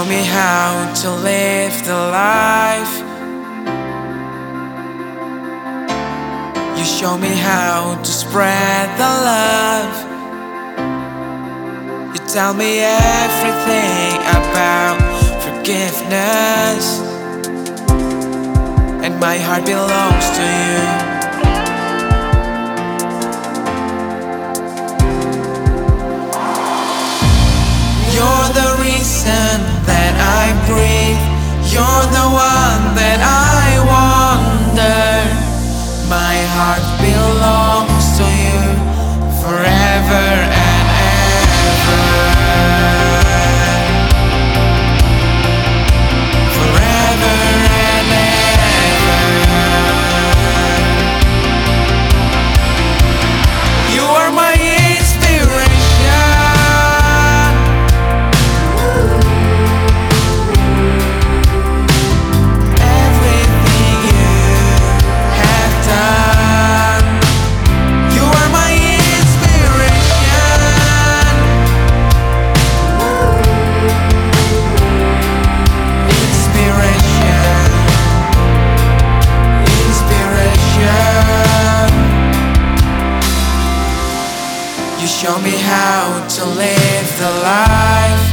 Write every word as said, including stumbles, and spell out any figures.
me how to live the life. You show me how to spread the love. You tell me everything about forgiveness, and my heart belongs to you. You're the reason that I breathe. You're the one that I wonder. My heart belongs to you forever and ever. Forever and ever. You are my inspiration. You show me how to live the life.